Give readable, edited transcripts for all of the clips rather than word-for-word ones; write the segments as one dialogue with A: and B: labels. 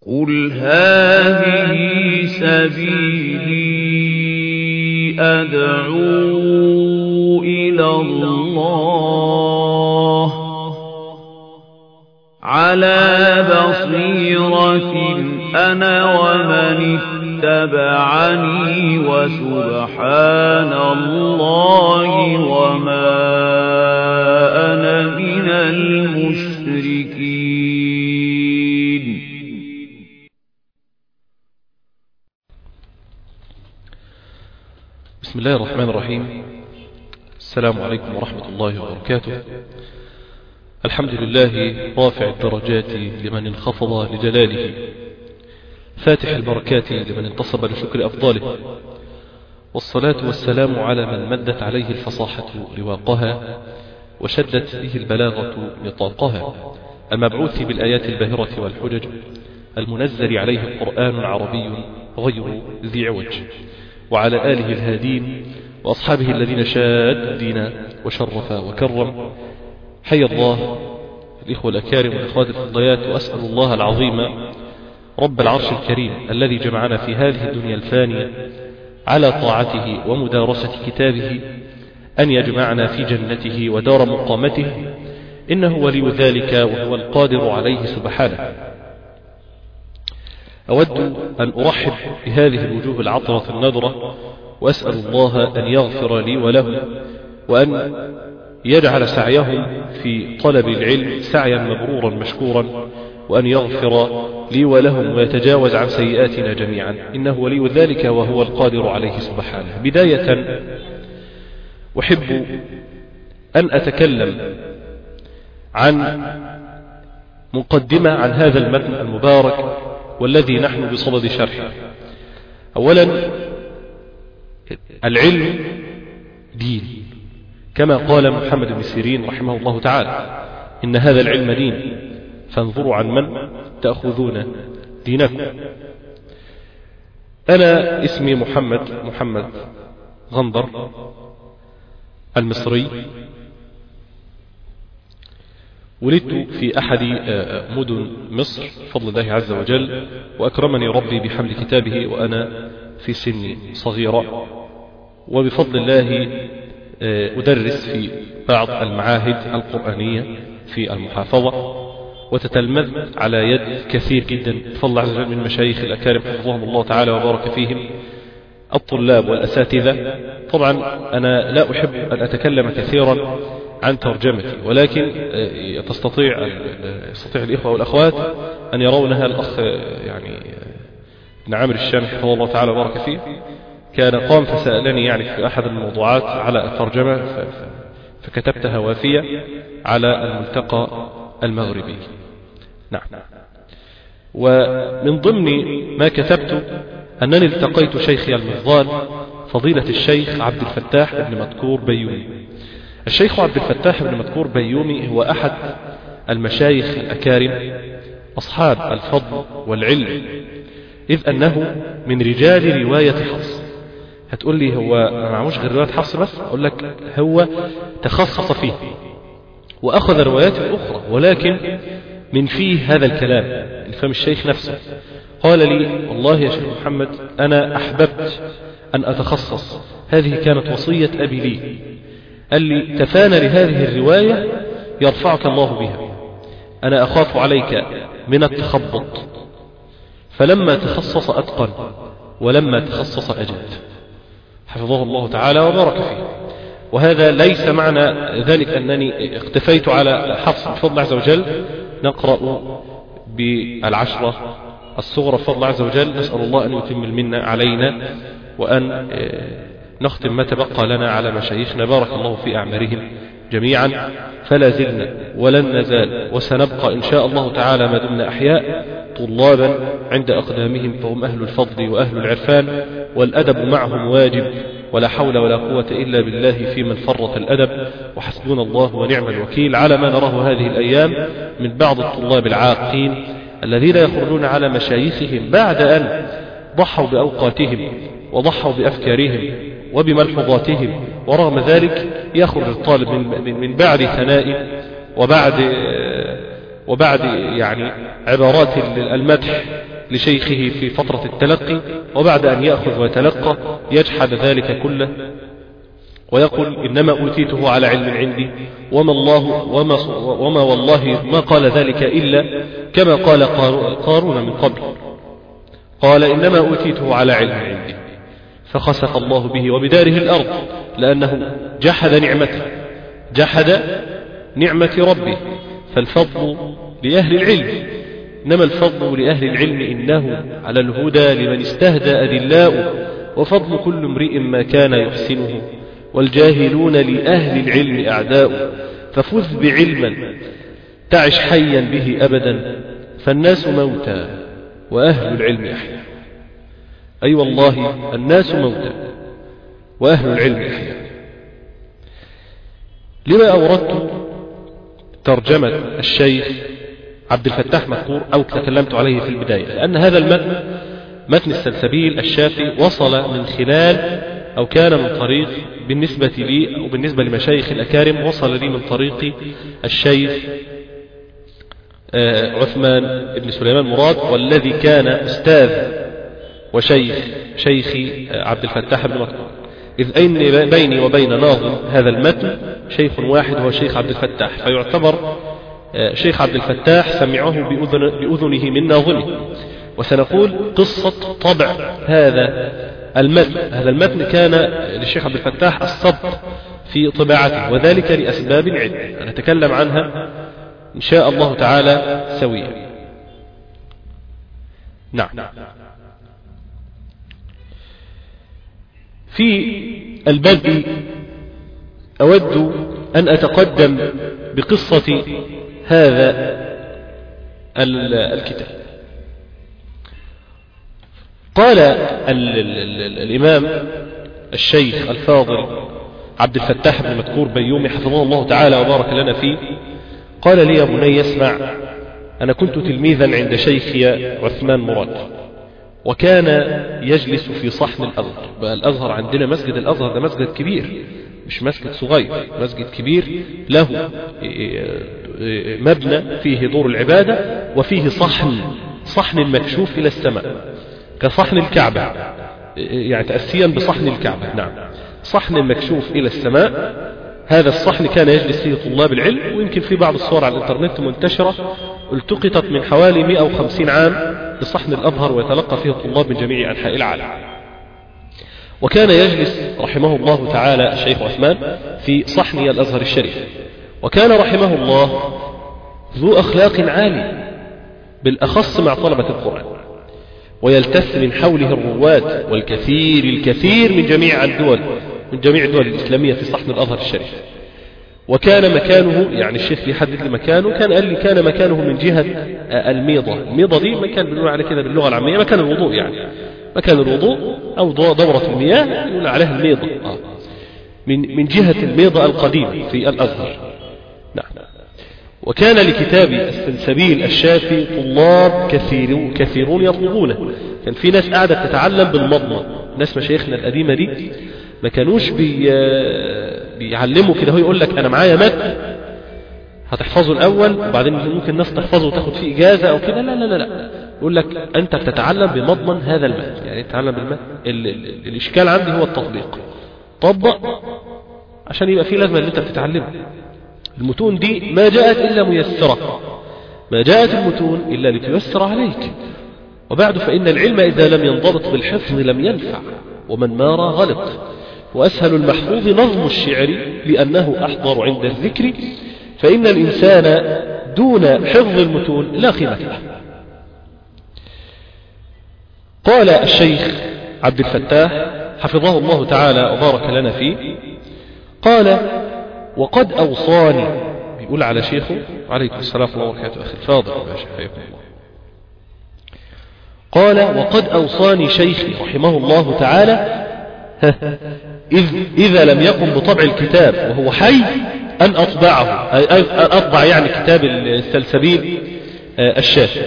A: قُلْ هَٰذِهِ سَبِيلِي أَدْعُو إِلَى اللَّهِ عَلَىٰ بَصِيرَةٍ أَنَا وَمَنِ اتَّبَعَنِي وَسُبْحَانَ اللَّهِ وَمَا أَنَا مِنَ الْمُشْرِكِينَ.
B: بسم الله الرحمن الرحيم. السلام عليكم ورحمة الله وبركاته. الحمد لله رافع الدرجات لمن انخفض لجلاله، فاتح البركات لمن انتصب لشكر أفضاله، والصلاة والسلام على من مدت عليه الفصاحة رواقها وشدت به البلاغة نطاقها، المبعوث بالآيات الباهرة والحجج، المنزل عليه قرآن عربي غير ذي عوج، وعلى آله الهادين وأصحابه الذين شادوا الدين وشرف وكرم. حي الله الإخوة الأكارم والأخوات الفضيات، وأسأل الله العظيم رب العرش الكريم الذي جمعنا في هذه الدنيا الفانية على طاعته ومدارسة كتابه أن يجمعنا في جنته ودار مقامته، إنه ولي ذلك وهو القادر عليه سبحانه. أود أن أرحب بهذه الوجوه العطرة النذرة، وأسأل الله أن يغفر لي ولهم، وأن يجعل سعيهم في طلب العلم سعيا مبرورا مشكورا، وأن يغفر لي ولهم ويتجاوز عن سيئاتنا جميعا، إنه ولي ذلك وهو القادر عليه سبحانه. بداية أحب أن أتكلم عن مقدمة عن هذا المتن المبارك والذي نحن بصدد شرحه. أولا، العلم دين، كما قال محمد بن سيرين رحمه الله تعالى: إن هذا العلم دين، فانظروا عن من تأخذون دينكم. أنا اسمي محمد غندر المصري، ولدت في أحد مدن مصر بفضل الله عز وجل، وأكرمني ربي بحمل كتابه وأنا في سن صغيرة، وبفضل الله أدرس في بعض المعاهد القرآنية في المحافظة، وتتلمذت على يد كثير جدا بفضل الله عز وجل من مشايخ الأكارم حفظهم الله تعالى وبارك فيهم، الطلاب والأساتذة. طبعا أنا لا أحب أن أتكلم كثيرا عن ترجمتي، ولكن يستطيع الإخوة والأخوات أن يرونها. الأخ يعني ابن عامر الشامي حفظه الله تعالى وبارك فيه كان قام فسألني يعني في أحد الموضوعات على الترجمة، فكتبتها وافية على الملتقى المغربي. نعم. ومن ضمن ما كتبت أنني التقيت شيخي المفضال فضيلة الشيخ عبد الفتاح بن مذكور بيومي. الشيخ عبد الفتاح بن مذكور بيومي هو أحد المشايخ الأكارم أصحاب الفضل والعلم، إذ أنه من رجال رواية حفص. هتقول لي هو ما معموش غير رواية حفص بس؟ أقول لك هو تخصص فيه وأخذ روايات أخرى، ولكن من فيه هذا الكلام الفم الشيخ نفسه. قال لي: والله يا شيخ محمد، أنا أحببت أن أتخصص، هذه كانت وصية أبي لي. قال لي: تفانى لهذه الرواية يرفعك الله بها، أنا أخاف عليك من التخبط. فلما تخصص أتقن، ولما تخصص أجد، حفظه الله تعالى وبارك فيه. وهذا ليس معنى ذلك أنني اقتفيت على حفص بفضل الله عز وجل. نقرأ بالعشرة الصغرى بفضل الله عز وجل، نسأل الله أن يتم المنة علينا، وأن نختم ما تبقى لنا على مشايخنا، بارك الله في أعمارهم جميعا. فلا زلنا ولن نزال وسنبقى إن شاء الله تعالى ما دمنا أحياء طلابا عند أقدامهم، فهم أهل الفضل وأهل العرفان، والأدب معهم واجب، ولا حول ولا قوة إلا بالله في من فرط الأدب، وحسبنا الله ونعم الوكيل على ما نراه هذه الأيام من بعض الطلاب العاقين الذين يخرجون على مشايخهم بعد أن ضحوا بأوقاتهم وضحوا بأفكارهم وبملحوظاتهم، ورغم ذلك يخرج الطالب من بعد ثناء وبعد وبعد يعني عبارات المدح لشيخه في فترة التلقي، وبعد أن يأخذ ويتلقى يجحد ذلك كله ويقول إنما أوتيته على علم عندي وما والله ما قال ذلك إلا كما قال قارون من قبل، قال إنما أوتيته على علم عندي، فخسف الله به وبداره الأرض لأنه جحد نعمة ربه. فالفضل لأهل العلم، إنما الفضل لأهل العلم إنه على الهدى لمن استهدى أدلاء، وفضل كل امرئ ما كان يحسنه، والجاهلون لأهل العلم أعداء. ففذ بعلما تعش حيا به أبدا، فالناس موتى وأهل العلم أحيا. أي والله الناس موتى وأهل العلم أحيا. لما أوردت ترجمة الشيخ عبد الفتاح مذكور أو تكلمت عليه في البداية؟ لأن هذا المتن متن السلسبيل الشافي وصل من خلال أو كان من طريق بالنسبة لي أو بالنسبة لمشايخ الأكارم وصل لي من طريق الشيخ عثمان بن سليمان مراد، والذي كان أستاذ شيخي عبد الفتاح بن مذكور، إذ أين بيني وبين ناظم هذا المتن شيخ واحد هو الشيخ عبد الفتاح، فيعتبر شيخ عبد الفتاح سمعه بأذنه من ناظمه. وسنقول قصة طبع هذا المتن كان للشيخ عبد الفتاح الصبر في طباعته، وذلك لأسباب عدة نتكلم عنها إن شاء الله تعالى سويا. نعم. في البدء أود أن أتقدم بقصة هذا الكتاب. قال الإمام الشيخ الفاضل عبد الفتاح بن مذكور بيومي حفظه الله تعالى وبارك لنا فيه، قال لي يا بني اسمع، أنا كنت تلميذا عند شيخي عثمان مراد، وكان يجلس في صحن الأزهر. بقى الأزهر عندنا مسجد الأزهر ده مسجد كبير، مش مسجد صغير، مسجد كبير له مبنى فيه دور العبادة وفيه صحن مكشوف إلى السماء كصحن الكعبة، يعني تأسيا بصحن الكعبة. نعم، صحن مكشوف إلى السماء. هذا الصحن كان يجلس فيه طلاب العلم، ويمكن في بعض الصور على الانترنت منتشرة التقطت من حوالي 150 عام لصحن الأزهر، ويتلقى فيه الطلاب من جميع أنحاء العالم. وكان يجلس رحمه الله تعالى الشيخ عثمان في صحن الأزهر الشريف، وكان رحمه الله ذو أخلاق عالي بالأخص مع طلبة القرآن، ويلتف من حوله الرواد والكثير من جميع الدول الإسلامية في صحن الأزهر الشريف. وكان مكانه، يعني الشيخ يحدد مكانه، كان مكانه من جهة الميضة دي مكان بنقول عليه كده باللغة العامية مكان الوضوء، يعني مكان الوضوء أو دورة المياه يقول عليها الميضة، من جهة الميضة القديمة في الأزهر. نعم. وكان لكتاب السلسبيل الشافي طلاب كثيرون يطلبونه. كان في ناس قاعدة تتعلم بالمضمض، ناس مشايخنا القديمة دي ما كانوش بيعلموا كده، هو يقول لك أنا معايا متن هتحفظه الأول وبعدين ممكن الناس تحفظه وتاخد فيه إجازة أو كده، لا، يقول لك أنت بتتعلم بمضمن هذا المتن، يعني تتعلم بالمتن. الإشكال عندي هو التطبيق، طبق عشان يبقى فيه لازمة اللي أنت بتتعلمه. المتون دي ما جاءت إلا ميسرة، ما جاءت المتون إلا لتيسر عليك. وبعد فإن العلم إذا لم ينضبط بالحفظ لم ينفع، ومن مار غلط. وأسهل المحفوظ نظم الشعر لأنه أحضر عند الذكر، فإن الإنسان دون حفظ المتون لا قيمة له. قال الشيخ عبد الفتاح حفظه الله تعالى وبارك لنا فيه، قال وقد أوصاني، بيقول على شيخه عليكم السلام ورحمة الله وبركاته أخي الفاضل حياكم الله، قال وقد أوصاني شيخي رحمه الله تعالى إذا لم يقم بطبع الكتاب وهو حي أن أطبعه، أن أطبع يعني كتاب السلسبيل الشافي.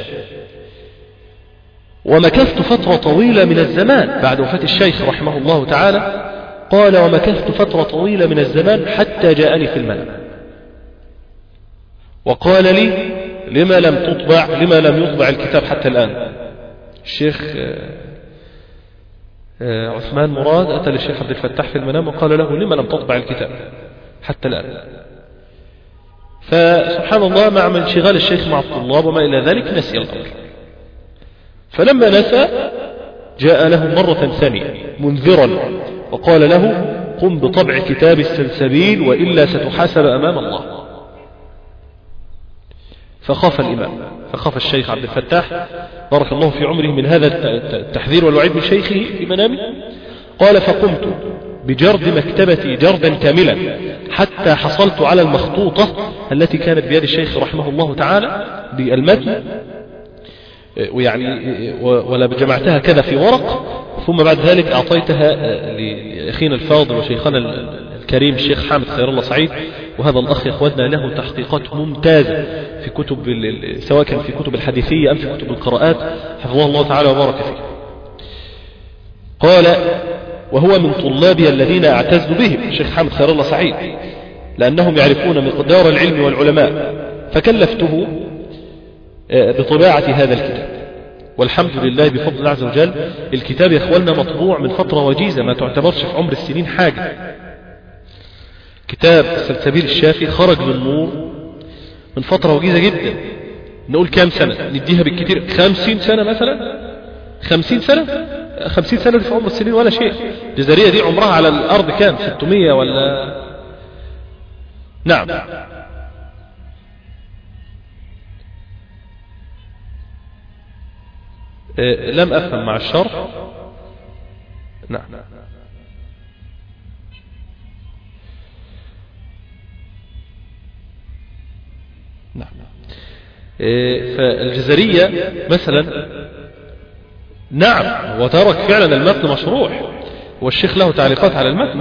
B: ومكثت فترة طويلة من الزمان بعد وفاة الشيخ رحمه الله تعالى، قال ومكثت فترة طويلة من الزمان حتى جاءني في المنام وقال لي لما لم يطبع الكتاب حتى الآن؟ الشيخ عثمان مراد أتى للشيخ عبد الفتاح في المنام وقال له: لما لم تطبع الكتاب حتى الآن؟ فسبحان الله مع انشغال الشيخ مع الطلاب وما إلى ذلك نسي الأمر. فلما نسى جاء له مرة ثانية منذرا وقال له: قم بطبع كتاب السلسبيل وإلا ستحاسب أمام الله. فخاف الإمام، فخاف الشيخ عبد الفتاح بارك الله في عمره من هذا التحذير والوعيد من شيخه في منامه. قال: فقمت بجرد مكتبتي جردا كاملا حتى حصلت على المخطوطة التي كانت بيد الشيخ رحمه الله تعالى بالمتن، ولا جمعتها كذا في ورق، ثم بعد ذلك أعطيتها لأخينا الفاضل وشيخنا الكريم الشيخ حامد خير الله سعيد. وهذا الأخ يا أخواتنا له تحقيقات ممتازة في كتب، سواء كان في كتب الحديثية أم في كتب القراءات، حفظه الله تعالى وبارك فيه. قال: وهو من طلابي الذين أعتز بهم الشيخ حامد خير الله سعيد، لأنهم يعرفون مقدار العلم والعلماء، فكلفته بطباعة هذا الكتاب. والحمد لله بفضل الله عز وجل الكتاب يا اخواننا مطبوع من فترة وجيزة ما تعتبرش في عمر السنين حاجة. كتاب السلسبيل الشافي خرج للنور من فترة وجيزة جدا. نقول كام سنة؟ نديها بالكتير 50 سنة مثلا. 50 سنة دي في عمر السنين ولا شيء. الجزائرية دي عمرها على الأرض كام؟ 600 ولا؟ نعم. لم أفهم مع الشرح. نعم. نعم. فالجزرية مثلا نعم وترك فعلا المتن مشروح، والشيخ له تعليقات على المتن.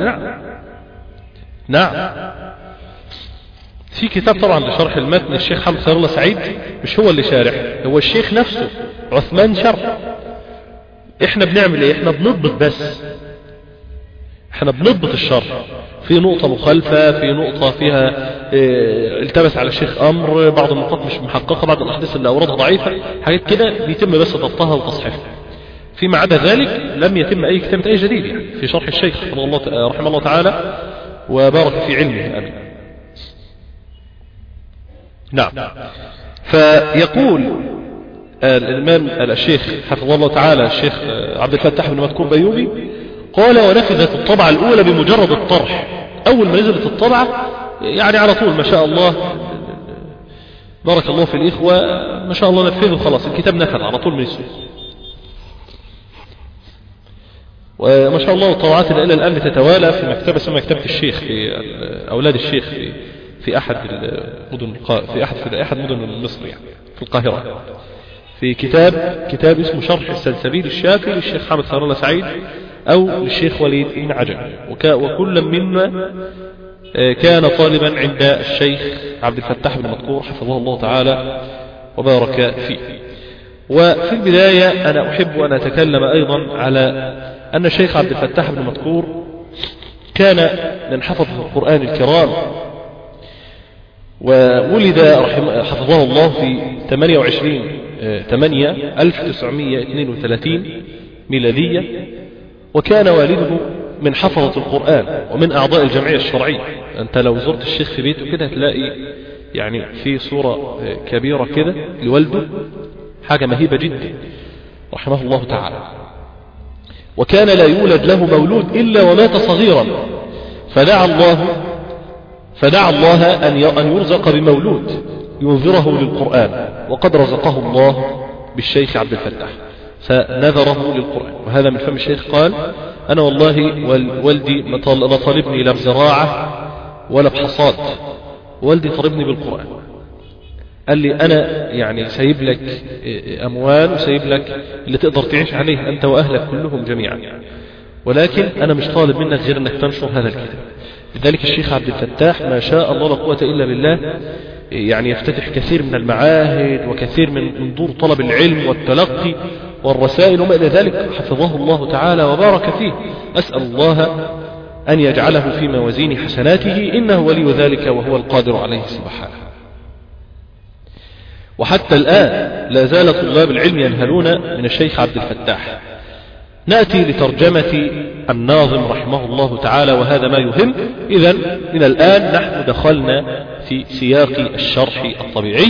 B: نعم. في كتاب طبعا لشرح المتن الشيخ حامد خير الله سعيد، مش هو اللي شارح، هو الشيخ نفسه عثمان شرح. احنا بنعمل ايه؟ احنا بنضبط بس، احنا بنضبط الشرح. في نقطة مخالفة، في نقطة فيها التبس على الشيخ امر، بعض النقاط مش محققة، بعض الاحداث اللي اوردها ضعيفة، حاجات كده بيتم بس ضبطها وتصحيحها. فيما عدا ذلك لم يتم اي كتابة اي جديد يعني في شرح الشيخ رحمه الله تعالى وبارك في علمه. امين. نعم. فيقول الإمام الشيخ حفظه الله تعالى الشيخ عبد الفتاح بن مذكور بيومي قال: ونفذت الطبعة الأولى بمجرد الطرح. أول ما نزلت الطبعة يعني على طول ما شاء الله بارك الله في الإخوة ما شاء الله نفذوا خلاص، الكتاب نفذ على طول من السوق. وما شاء الله الطبعات إلى الآن تتوالى في مكتبة اسمها مكتبة الشيخ في أولاد الشيخ في أحد المدن، في أحد مدن مصر يعني في القاهرة، في كتاب اسمه شرح السلسبيل الشافي للشيخ حامد خير الله سعيد أو للشيخ وليد بن عجل، وكل منا كان طالبا عند الشيخ عبد الفتاح بن مذكور حفظه الله تعالى وبارك فيه. وفي البداية أنا أحب أن أتكلم أيضا على أن الشيخ عبد الفتاح بن مذكور كان من حفظ القرآن الكرام، وولد حفظه الله في 28/8/1932 ميلادية، وكان والده من حفظة القرآن ومن أعضاء الجمعية الشرعية. أنت لو زرت الشيخ في بيته كده هتلاقي يعني في صورة كبيرة كده لوالده، حاجة مهيبة جدا رحمه الله تعالى. وكان لا يولد له مولود إلا ومات صغيرا، فدعا الله أن يرزق بمولود ينذره للقرآن، وقد رزقه الله بالشيخ عبد الفتاح فنذره للقرآن. وهذا من فم الشيخ قال: أنا والله والدي ما طالبني لا بزراعة ولا بحصاد، والدي طالبني بالقرآن. قال لي أنا يعني سايب لك أموال وسايب لك اللي تقدر تعيش عليه أنت وأهلك كلهم جميعا، ولكن أنا مش طالب منك غير أنك تنشر هذا الكتاب. لذلك الشيخ عبد الفتاح ما شاء الله لا قوة إلا بالله يعني يفتتح كثير من المعاهد وكثير من دور طلب العلم والتلقي والرسائل وما إلى ذلك، حفظه الله تعالى وبارك فيه. أسأل الله أن يجعله في موازين حسناته، إنه ولي ذلك وهو القادر عليه سبحانه. وحتى الآن لا زال طلاب العلم ينهلون من الشيخ عبد الفتاح. نأتي لترجمة الناظم رحمه الله تعالى، وهذا ما يهم. إذن من الآن نحن دخلنا في سياق الشرح الطبيعي.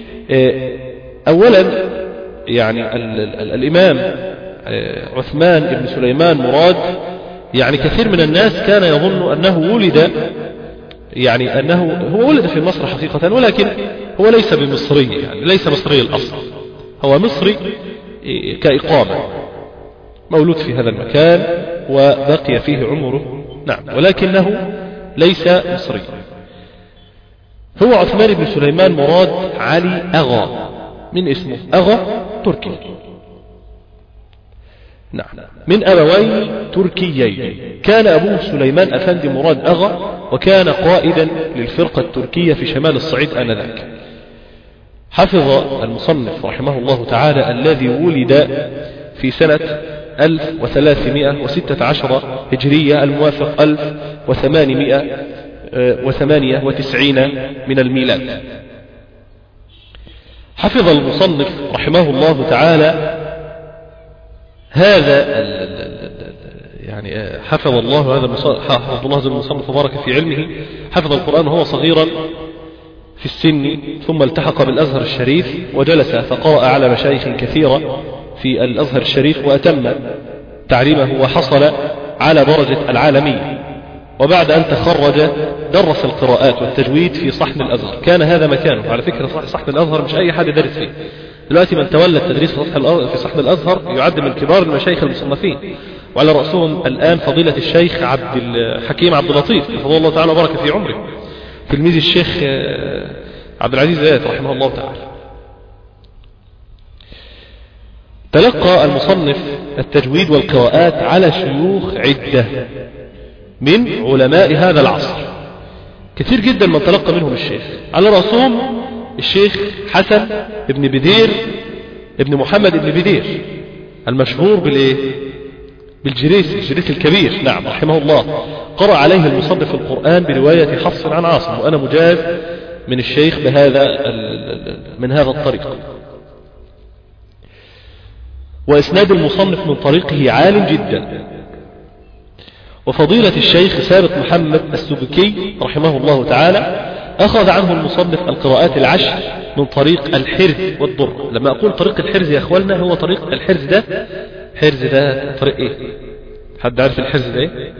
B: أولا يعني الإمام عثمان بن سليمان مراد، يعني كثير من الناس كان يظن أنه ولد، يعني أنه هو ولد في مصر حقيقة، ولكن هو ليس بمصري، يعني ليس مصري الأصل، هو مصري كإقامة، مولود في هذا المكان وبقي فيه عمره، نعم، ولكنه ليس مصري. هو عثمان بن سليمان مراد علي أغا، من اسمه أغا تركي، نعم، من أبوين تركيين. كان أبوه سليمان أفندي مراد أغا، وكان قائدا للفرقة التركية في شمال الصعيد آنذاك. حفظ المصنف رحمه الله تعالى الذي ولد في سنة 1316 هجرية الموافق 1898 من الميلاد. حفظ المصنف رحمه الله تعالى هذا يعني حفظ الله هذا المصنف وبارك في علمه. حفظ القرآن وهو صغيرا في السن، ثم التحق بالأزهر الشريف وجلس فقرأ على مشايخ كثيرة في الأزهر الشريف، وأتم تعليمه وحصل على درجة العالمية. وبعد أن تخرج درس القراءات والتجويد في صحن الأزهر، كان هذا مكانه. على فكرة صحن الأزهر مش أي حد يدرس فيه دلوقتي، من تولى التدريس في صحن الأزهر يعد من كبار المشايخ المصنفين، وعلى رأسهم الآن فضيلة الشيخ عبد الحكيم عبد اللطيف حفظه الله تعالى وبارك في عمره، تلميذ الشيخ عبد العزيز آيات رحمه الله تعالى. تلقى المصنف التجويد والقراءات على شيوخ عدة من علماء هذا العصر، كثير جدا من تلقى منهم الشيخ، على رأسهم الشيخ حسن ابن بدير ابن محمد ابن بدير المشهور بالجريس الكبير، نعم، رحمه الله. قرأ عليه المصنف القرآن برواية حفص عن عاصم، وأنا مجاز من الشيخ من هذا الطريق. وإسناد المصنف من طريقه عال جدا. وفضيلة الشيخ ثابت محمد السبكي رحمه الله تعالى أخذ عنه المصنف القراءات العشر من طريق الحرز والضر. لما أقول طريق الحرز يا أخوالنا، هو طريق الحرز ده طريق إيه؟ حد عارف الحرز ده إيه؟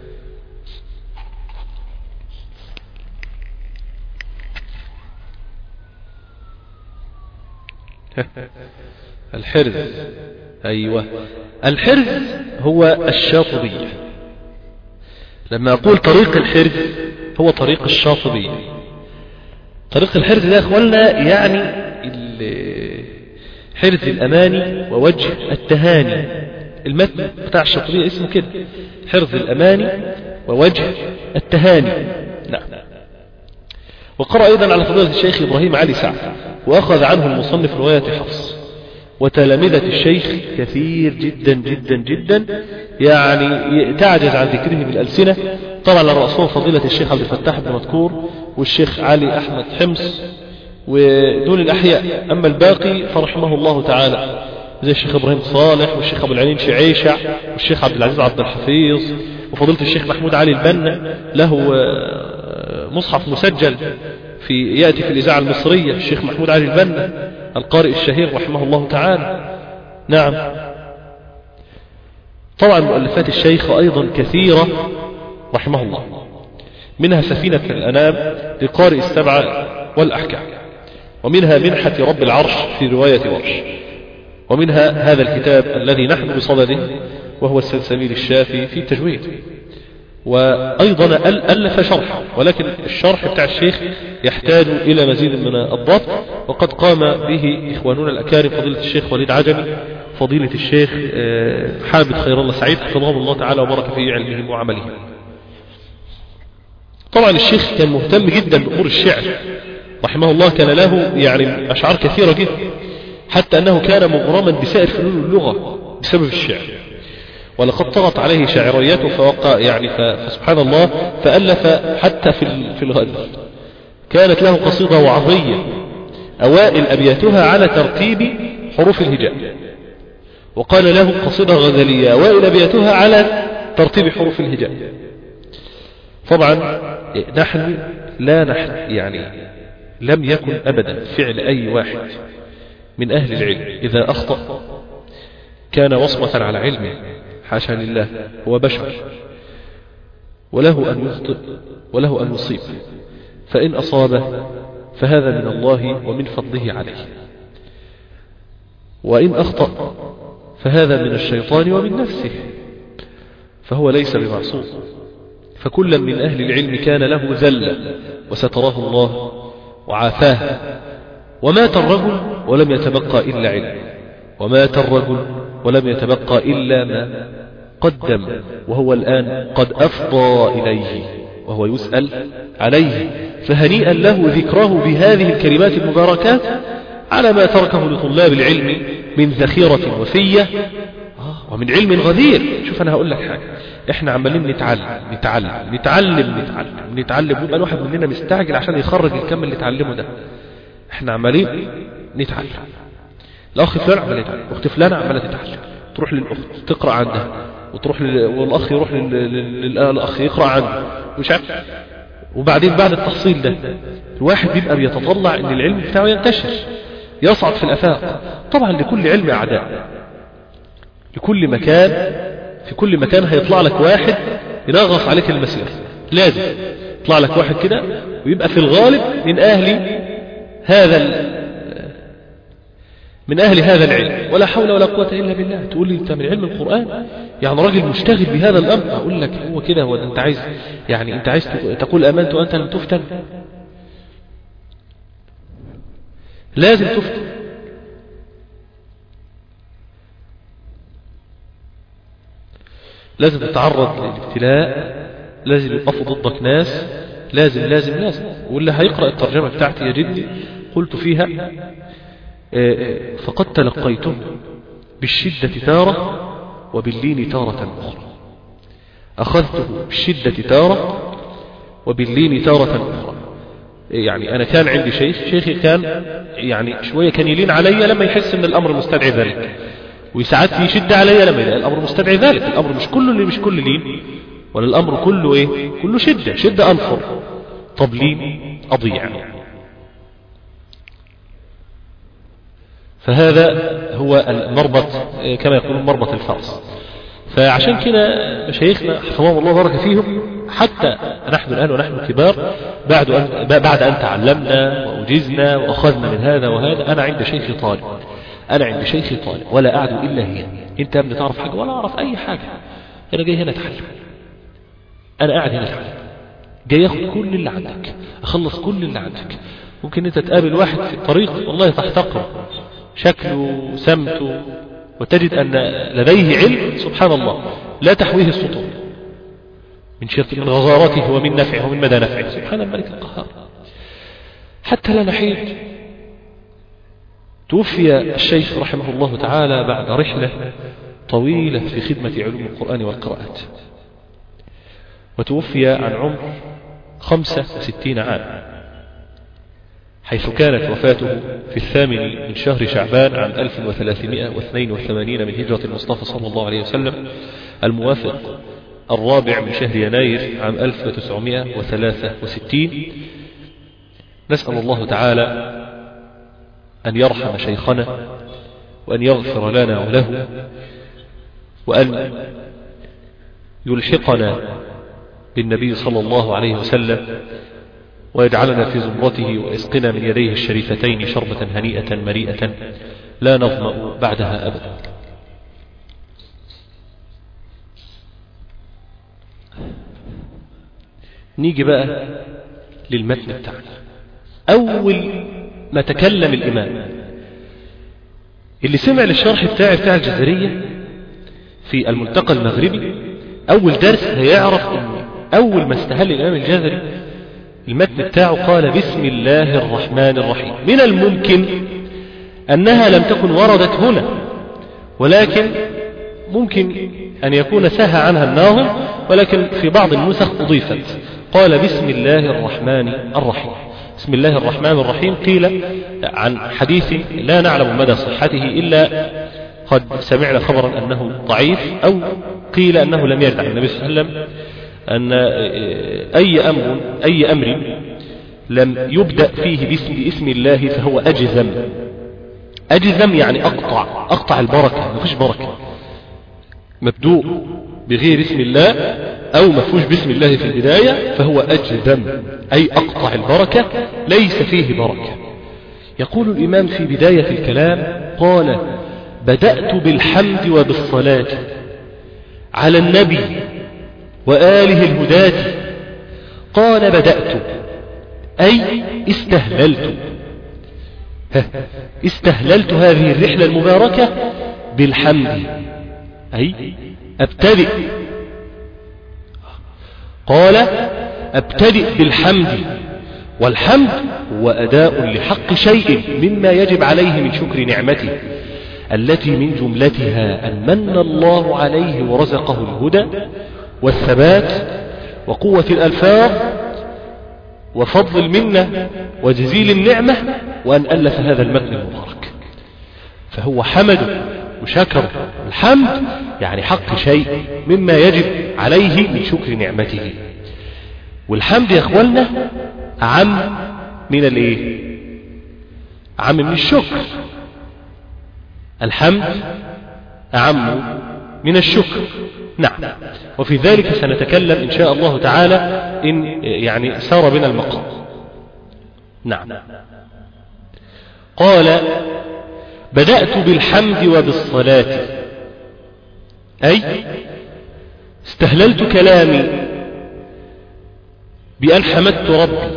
B: الحرز، أيوة، الحرز هو الشاطبية. لما أقول طريق الحرز هو طريق الشاطبية. طريق الحرز ده يا أخوانا يعني حرز الأماني ووجه التهاني. المتن بتاع الشاطبية اسمه كده، حرز الأماني ووجه التهاني، نعم. وقرأ أيضا على فضيلة الشيخ إبراهيم علي سعد، وأخذ عنه المصنف رواية حفص. وتلامذة الشيخ كثير جدا جدا جدا، يعني تعجز عن ذكره بالألسنة. طبعا على رأسهم فضيلة الشيخ عبد الفتاح بن مذكور، والشيخ علي أحمد حمص، ودول الأحياء. أما الباقي فرحمه الله تعالى زي الشيخ إبراهيم صالح، والشيخ أبو العلين شعيشع، والشيخ عبد العزيز عبد الحفيظ، وفضيلة الشيخ محمود علي البنا له مصحف مسجل يأتي في الإذاعة المصرية، الشيخ محمود علي البنا القارئ الشهير رحمه الله تعالى، نعم. طبعا مؤلفات الشيخ أيضا كثيرة رحمه الله، منها سفينة الأنام لقارئ السبعة والأحكام، ومنها منحة رب العرش في رواية ورش، ومنها هذا الكتاب الذي نحن بصدده وهو السلسبيل الشافي في التجويد. وأيضا ألف شرح، ولكن الشرح بتاع الشيخ يحتاج إلى مزيد من الضبط، وقد قام به إخواننا الأكارم فضيلة الشيخ وليد عجمي، فضيلة الشيخ حامد خير الله سعيد حفظهم الله تعالى وبارك في علمهم وعملهم. طبعا الشيخ كان مهتم جدا بأمور الشعر رحمه الله، كان له يعني أشعار كثيرة جدا، حتى أنه كان مغرما بسائر فنون اللغة بسبب الشعر. ولقد طغت عليه شاعرياته فوقع يعني فسبحان الله، فألف حتى في الغد. كانت له قصيدة وعظية أوائل أبياتها على ترتيب حروف الهجاء، وقال له قصيدة غزلية أوائل أبياتها على ترتيب حروف الهجاء. طبعا نحن يعني لم يكن أبدا فعل أي واحد من أهل العلم إذا أخطأ كان وصمة على علمه، حاشا لله، هو بشر وله أن يخطئ وله أن يصيب، فإن أصابه فهذا من الله ومن فضله عليه، وإن أخطأ فهذا من الشيطان ومن نفسه، فهو ليس بمعصوم. فكل من أهل العلم كان له ذلة وستراه الله وعافاه، ومات الرجل ولم يتبقى إلا علم، ومات الرجل ولم يتبقى إلا ما قدم، وهو الآن قد أفضى إليه وهو يسأل عليه، فهنيئا له ذكره بهذه الكلمات المباركات على ما تركه لطلاب العلم من ذخيرة وفية ومن علم غدير. شوف أنا هقول لك حاجة، إحنا عمالين نتعلم، ويبقى الواحد مننا مستعجل عشان يخرج الكم اللي اتعلمه ده. إحنا عمالين نتعلم، الأخ فلان عمال يتعلم، أخت فلانة عمالة تتعلم، تروح للأخت تقرأ عندها، وتروح والأخ يروح للأخ يقرأ عنده، مش عارف. وبعدين بعد التحصيل ده الواحد بيبقى بيتطلع إن العلم بتاعه ينتشر يصعد في الآفاق. طبعا لكل علم أعداء، لكل مكان، في كل مكان هيطلع لك واحد ينغص عليك المسير، لازم يطلع لك واحد كده ويبقى في الغالب من أهل هذا العلم، ولا حول ولا قوة إلا بالله. تقول لي أنت من علم القرآن، يعني راجل مشتغل بهذا الأمر، أقول لك هو كده، وأنت عايز تقول آمنت وأنت لم تفتن؟ لازم تفتن، لازم تتعرض للابتلاء، لازم يقفوا ضدك ناس، لازم. واللي هيقرأ الترجمة بتاعتي يا جدي قلت فيها فقد تلقيته بالشدة تارة وباللين تارة أخرى، أخذته بالشدة تارة وباللين تارة أخرى. يعني أنا كان عندي شيخي كان يعني شوية كان يلين علي لما يحس أن الأمر مستدعي ذلك، وساعات يشد علي لما يلاقي الأمر مستدعي ذلك. الأمر مش كل لين، ولا الأمر كله كله شدة أنفر، طب لين أضيع. فهذا هو المربط، كما يقولون مربط الفرس. فعشان كده مشايخنا حفظهم الله بارك فيهم، حتى نحن الآن ونحن كبار بعد أن تعلمنا وأجزنا وأخذنا من هذا وهذا، أنا عند شيخي طالب ولا أعد إلا هي. أنت يا ابني تعرف حاجة ولا أعرف أي حاجة، أنا جاي هنا أتعلم، أنا قاعد هنا أتعلم، جاي أخذ كل اللي عندك، أخلص كل اللي عندك. ممكن أنت تقابل واحد في الطريق والله تحتقره شكله سمته، وتجد أن لديه علم سبحان الله لا تحويه السطور من غزارته ومن نفعه ومن مدى نفعه، سبحان الملك القهار. حتى لا نحيد، توفي الشيخ رحمه الله تعالى بعد رحلة طويلة في خدمة علوم القرآن والقراءات، وتوفي عن عمر 65 عام، حيث كانت وفاته في 8 من شهر شعبان عام 1382 من هجرة المصطفى صلى الله عليه وسلم، الموافق 4 من شهر يناير عام 1963. نسأل الله تعالى أن يرحم شيخنا وأن يغفر لنا وله، وأن يلحقنا بالنبي صلى الله عليه وسلم، ويجعلنا في زمرته، ويسقنا من يديه الشريفتين شربة هنيئة مريئة لا نظمأ بعدها أبدا. نيجي بقى للمتن بتاعنا. أول ما تكلم الإمام اللي سمع للشرح بتاع الجزرية في الملتقى المغربي، أول درس هيعرف أن أول ما استهل الإمام الجزري المتن بتاعه قال بسم الله الرحمن الرحيم. من الممكن أنها لم تكن وردت هنا، ولكن ممكن أن يكون سهى عنها الناظم، ولكن في بعض النسخ أضيفت. قال بسم الله الرحمن الرحيم. بسم الله الرحمن الرحيم قيل عن حديث لا نعلم مدى صحته إلا قد سمعنا خبرا أنه ضعيف، أو قيل أنه لم يرد عن النبي صلى الله عليه وسلم أن أي أمر لم يبدأ فيه باسم الله فهو أجزم. أجزم يعني أقطع البركة، ما فيش بركة. مبدوء بغير اسم الله أو مفوش باسم الله في البداية فهو أجزم، أي أقطع البركة، ليس فيه بركة. يقول الإمام في بداية الكلام قال: بدأت بالحمد وبالصلاة على النبي وآله الهداة. قال بدأت أي استهللت هذه الرحلة المباركة بالحمد، أي أبتدئ. قال أبتدئ بالحمد، والحمد هو أداء لحق شيء مما يجب عليه من شكر نعمته، التي من جملتها أن من الله عليه ورزقه الهدى والثبات وقوة الألفاظ وفضل المنة وجزيل النعمة، وأن ألف هذا المتن المبارك. فهو حمد وشكر. الحمد يعني حق شيء مما يجب عليه من شكر نعمته. والحمد يا اخواننا أعم من أعم من الشكر. الحمد أعم من الشكر. نعم، وفي ذلك سنتكلم إن شاء الله تعالى إن يعني سار بنا المقام. نعم. قال بدأت بالحمد وبالصلاة، أي استهللت كلامي بأن حمدت ربي.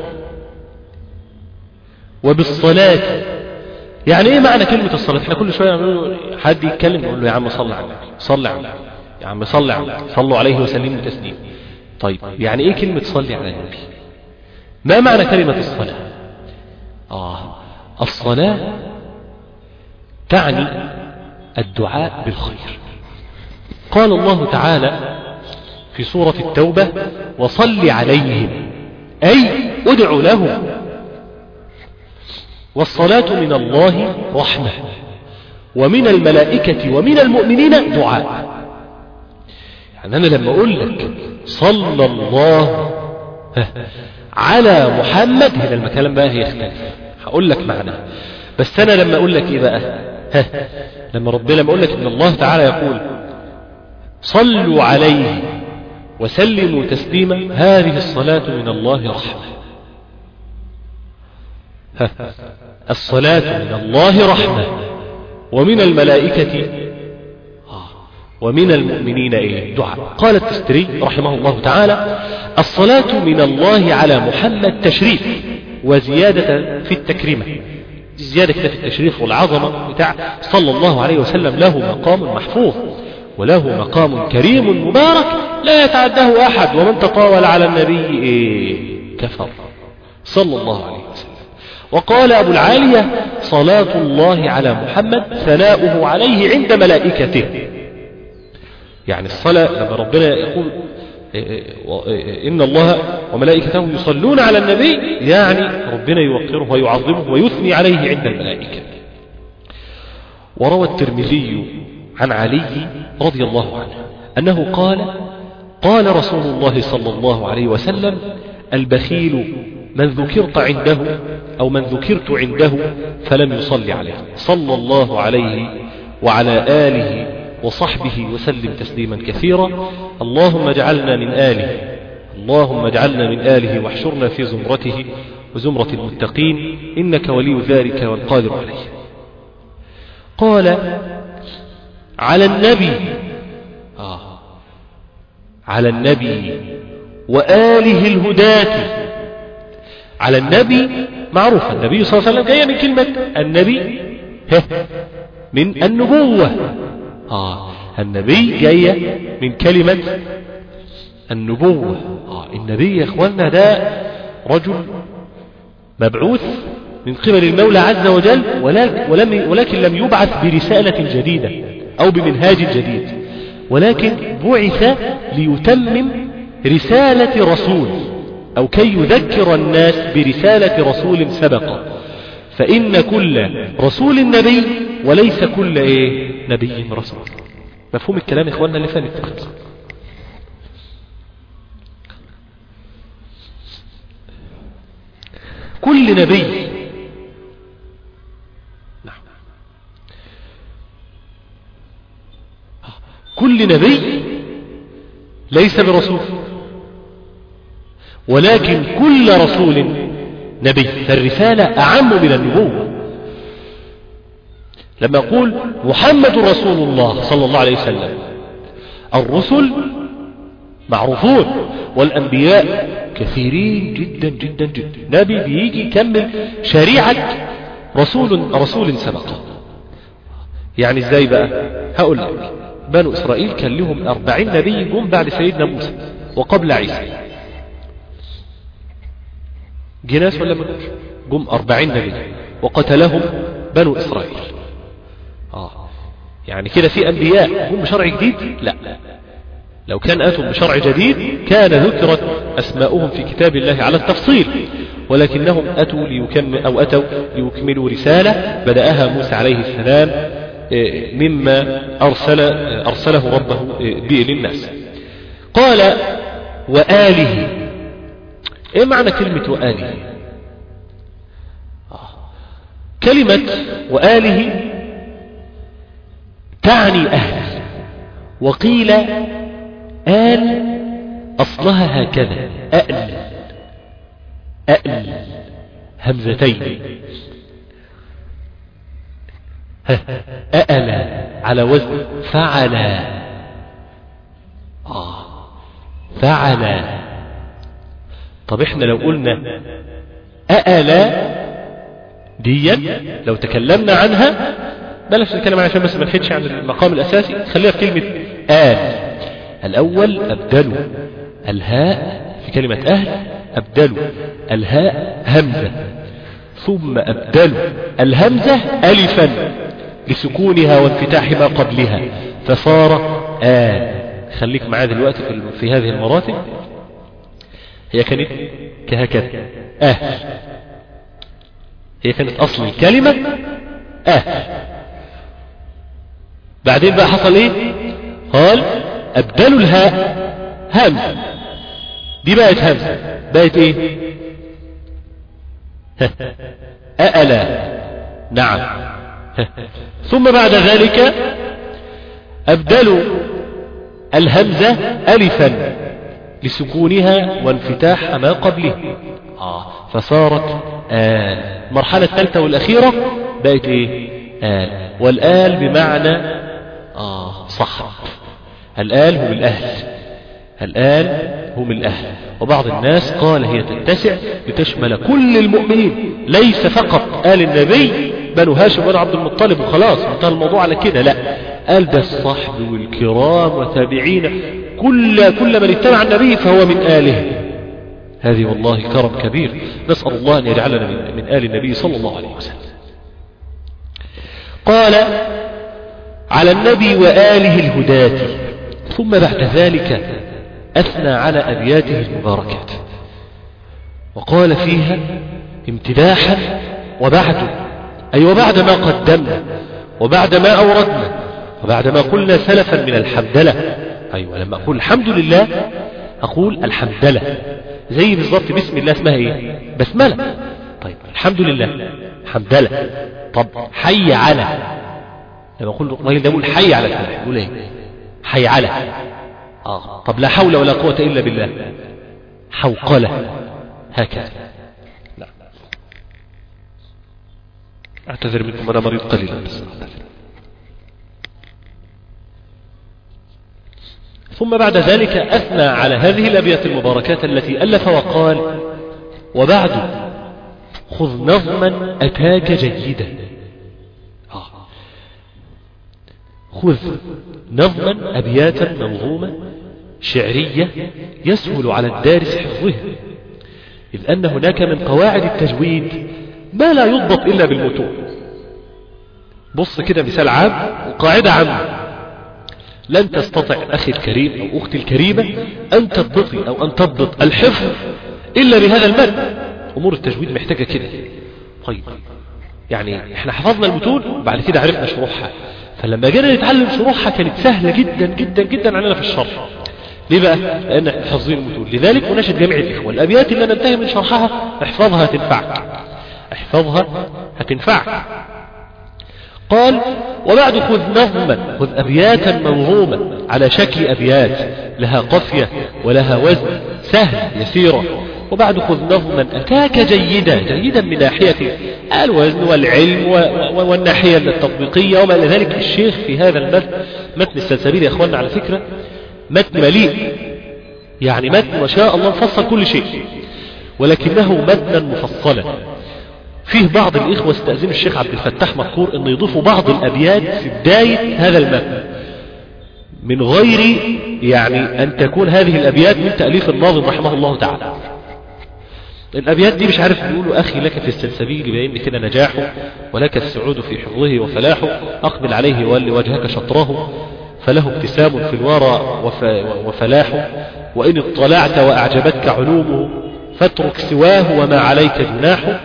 B: وبالصلاة يعني ايه معنى كلمة الصلاة؟ احنا كل شوية نقول حد يتكلم نقول له يا عم صل على النبي، صل على النبي، يا عم صل على النبي، صلوا عليه وسلموا تسليما. طيب يعني ايه كلمة صلي على النبي؟ ما معنى كلمة الصلاة؟ الصلاة تعني الدعاء بالخير. قال الله تعالى في سورة التوبة: وصل عليهم، أي ادع لهم. والصلاة من الله رحمة، ومن الملائكة ومن المؤمنين دعاء. يعني أنا لما أقول لك صلى الله على محمد، هنا المكان بقى هيختلف، هقول لك معناه. بس أنا لما أقول لك إيه بقى؟ لما أقول لك إن الله تعالى يقول صلوا عليه وسلموا تسليما، هذه الصلاة من الله رحمة. الصلاة من الله رحمة، ومن الملائكة ومن المؤمنين دعاء. قال التستري رحمه الله تعالى: الصلاة من الله على محمد تشريف وزيادة في التكريمة، زيادة في التشريف والعظمة بتاع صلى الله عليه وسلم. له مقام محفوظ وله مقام كريم مبارك لا يتعداه أحد، ومن تطاول على النبي كفر صلى الله عليه وسلم. وقال أبو العالية: صلاة الله على محمد ثناؤه عليه عند ملائكته. يعني الصلاة لما ربنا يقول إن الله وملائكته يصلون على النبي، يعني ربنا يوقره ويعظمه ويثني عليه عند الملائكة. وروى الترمذي عن علي رضي الله عنه أنه قال رسول الله صلى الله عليه وسلم: البخيل من ذكرت عنده أو من ذكرت عنده فلم يصلي عليه، صلى الله عليه وعلى آله وصحبه وسلم تسليما كثيرا. اللهم اجعلنا من آله، اللهم اجعلنا من آله واحشرنا في زمرته وزمرة المتقين، إنك ولي ذلك والقادر عليه. قال على النبي على النبي وآله الهداة. على النبي معروف، النبي صلى الله عليه وسلم جاية من كلمة النبي من النبوة. النبي جاية من كلمة النبوة. النبي يا اخواننا ده رجل مبعوث من قبل المولى عز وجل، ولكن لم يبعث برسالة جديدة أو بمنهاج جديد، ولكن بعث ليتمم رسالة رسول أو كي يذكر الناس برسالة رسول سبق، فإن كل رسول نبي وليس كل نبي رسول. مفهوم الكلام إخواننا اللي فاتت؟ كل نبي كل نبي ليس برسول، ولكن كل رسول نبي، فالرسالة أعم من النبوة. لما أقول محمد رسول الله صلى الله عليه وسلم، الرسل معروفون والأنبياء كثيرين جدا جدا جدا. نبي بيجي يكمل شريعة رسول سبق. يعني ازاي بقى؟ هقول لك. بنو إسرائيل كان لهم 40 نبي جم بعد سيدنا موسى وقبل عيسى. جناس ولا منوش؟ جم 40 نبي وقتلهم بنو إسرائيل. يعني كده في أنبياء هم بشرع جديد؟ لا، لو كان آتوا بشرع جديد كان ذكرت أسماؤهم في كتاب الله على التفصيل، ولكنهم أتوا ليكملوا رسالة بدأها موسى عليه السلام مما أرسله ربه به للناس. قال وآله. ايه معنى كلمة وآله؟ كلمة وآله تعني أهل، وقيل آل أصلها هكذا أأل همزتين، أأل على وزن فعل. فعل. طب احنا لو قلنا أأل ديا لو تكلمنا عنها، بلاش نتكلم عنها عشان بس ما نحيدش عن المقام الأساسي، خليها في كلمة آل. الأول أبدلوا الهاء في كلمة أهل، أبدلوا الهاء همزة، ثم أبدلوا الهمزة ألفا لسكونها وانفتاح ما قبلها فصار آل. خليك معاه دلوقتي في هذه المراتب. هي كانت كهكذا أهل، هي كانت أصل الكلمة أهل. بعدين بقى حصل ايه؟ قال أبدلوا الهاء همزة، دي بقت همزة، بقت ايه؟ أألا. نعم. ثم بعد ذلك أبدلوا الهمزة ألفا لسكونها وانفتاح ما قبله فصارت آل. المرحلة الثالثة والأخيرة بقت ايه؟ آل. والآل بمعنى صحب. الآل هم الأهل، الآل هم الأهل. وبعض الناس قال هي تتسع لتشمل كل المؤمنين، ليس فقط آل النبي بنو هاشم وبنو عبد المطلب وخلاص انتهى الموضوع على كده. لا، آل ده الصحب والكرام وتابعين، كل من اتبع النبي فهو من آله. هذه والله كرم كبير، نسأل الله أن يجعلنا من آل النبي صلى الله عليه وسلم. قال على النبي وآله الهداة. ثم بعد ذلك أثنى على أبياته المباركات وقال فيها امتداحا وبعد، أي وبعد ما قدمنا وبعد ما أوردنا وبعد ما قلنا سلفا من الحمدلة. أيوة، لما أقول الحمد لله أقول الحمدلة، زي بالضبط بسم الله اسمها ايه؟ بسملة. طيب الحمد لله حمدلة. طب حي على، لما أقول الراجل ده يقول حي على الفلاح يقول ايه؟ حي على. طب لا حول ولا قوة إلا بالله، حوقلة. هكذا. لا، أعتذر منكم أنا مريض قليلا بس. ثم بعد ذلك أثنى على هذه الأبيات المباركات التي ألف وقال وبعد خذ نظما أتاك جيدا. خذ نظما أبياتا منظومة شعرية يسهل على الدارس حفظها، إذ أن هناك من قواعد التجويد ما لا يضبط إلا بالمتون. بص كده مثال عام وقاعدة عامة، لن تستطع أخي الكريم أو أختي الكريمة أن تضبطي أو أن تضبط الحفظ إلا بهذا المد. أمور التجويد محتاجة كده. طيب يعني احنا حفظنا المتون وبعد كده عرفنا شروحها، فلما جينا نتعلم شروحها كانت سهلة جدا جدا جدا علينا في الشرح. ليه بقى؟ لأن احنا حافظين المتون. لذلك ونشد جميع الإخوة الأبيات اللي ننتهي من شرحها احفظها هتنفعك، احفظها هتنفعك. قال: وبعد خذ نظما، خذ أبياتا منظومة على شكل أبيات لها قافية ولها وزن سهل يسيرة. وبعد خذ نظما أتاك جيدا من ناحية الوزن والعلم والناحية التطبيقية وما إلى ذلك. الشيخ في هذا متن السلسبيل يا أخواننا على فكرة متن مليء، يعني متن ما شاء الله مفصل كل شيء، ولكنه متنا مفصلا. فيه بعض الإخوة استأذن الشيخ عبد الفتاح مذكور أن يضيفوا بعض الأبيات في بداية هذا المتن من غير يعني أن تكون هذه الأبيات من تأليف الناظم رحمه الله تعالى. الأبيات دي مش عارف بيقولوا: أخي لك في السلسبيل بين كده نجاحه، ولك السعود في حفظه وفلاحه، أقبل عليه وولي وجهك شطره، فله ابتسام في الورى وفلاحه، وإن اطلعت وأعجبتك علومه، فاترك سواه وما عليك جناحه.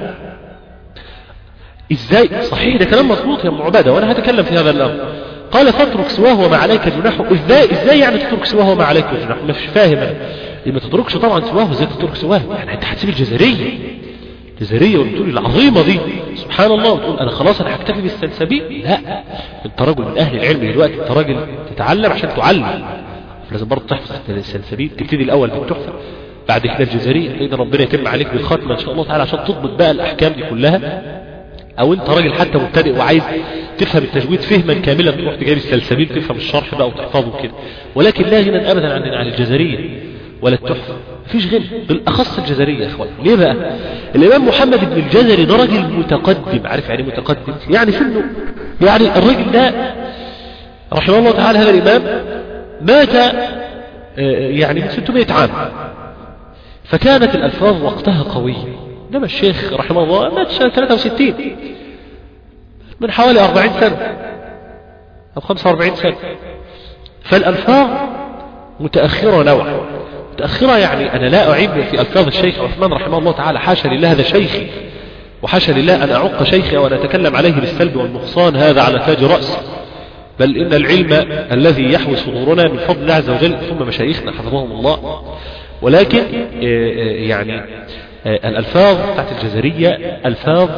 B: ازاي؟ صحيح ده كلام مظبوط يا ام عباده، وانا هتكلم في هذا الامر. قال: فاترك سواه وما عليك جناحه. ازاي يعني تترك سواه وما عليك جناحه؟ مش فاهم انا. ما تتركش طبعا سواه، ازاي تترك سواه؟ يعني انت هتسيب الجزريه والمتون العظيمه دي سبحان الله وتقول انا خلاص انا هكتفي بالسلسبيل؟ لا، انت راجل من اهل العلم دلوقتي، انت راجل تتعلم عشان تعلم، لازم برضه تحفظ السلسبيل. تبتدي الاول بالتحفه، بعد كده الجزريه، فإذا ربنا يتم عليك بالختمه ان شاء الله تعالى عشان تضبط بقى الاحكام دي كلها. او انت راجل حتى مبتدئ وعايز تفهم التجويد فهما كاملا، تروح تجيب السلسبيل تفهم الشرح بقى وتحفظه كده. ولكن لا غنى ابدا عن الجزريه ولا التحفه، مفيش غنى، بالاخص الجزريه يا اخوان. ليه بقى؟ الامام محمد بن الجزري ده راجل متقدم. عارف يعني متقدم؟ يعني سنه، يعني الراجل ده رحمه الله تعالى هذا الامام مات يعني من 600 عام، فكانت الالفاظ وقتها قويه. انما الشيخ رحمه الله مات سنة 63 من حوالي 40 سنة أو 45 سنة، فالألفاظ متأخرة نوعا. متأخرة يعني أنا لا أعيب في ألفاظ الشيخ عثمان رحمه الله تعالى، حاشا لله هذا شيخي، وحاشا لله أن أعق شيخي وأن أتكلم عليه بالسلب والنقصان، هذا على تاج رأسي. بل إن العلم الذي يحوي صدورنا من فضل الله عز وجل ثم مشايخنا حفظهم الله. ولكن يعني الألفاظ بتاعت الجزرية ألفاظ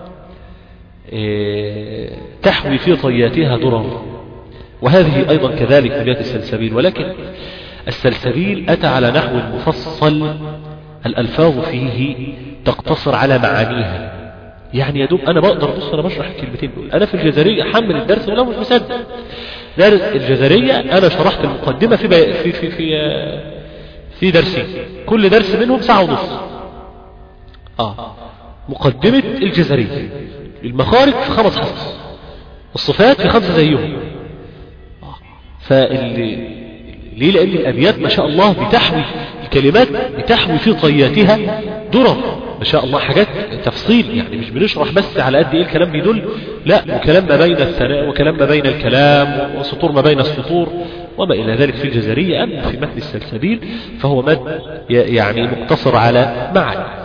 B: تحوي في طياتها درر، وهذه أيضا كذلك أبيات السلسبيل. ولكن السلسبيل أتى على نحو مفصل، الألفاظ فيه تقتصر على معانيها. يعني يا دوب أنا بقدر بص أنا بشرح الكلمتين دول. أنا في الجزرية أحمل الدرس ولو مش مصدق درس الجزرية أنا شرحت المقدمة في درسين، كل درس منهم ساعة ونص. مقدمة الجزرية، المخارج في 5 حصص، الصفات في 5 زيهم. ليه؟ لأن الأبيات ما شاء الله بتحوي الكلمات، بتحوي في طياتها درر ما شاء الله، حاجات تفصيل. يعني مش بنشرح بس على قد ايه الكلام بيدل، لا، وكلام ما بين الثناء وكلام ما بين الكلام وسطور ما بين السطور وما إلى ذلك في الجزرية. أما في متن السلسبيل فهو متن يعني مقتصر على معاني.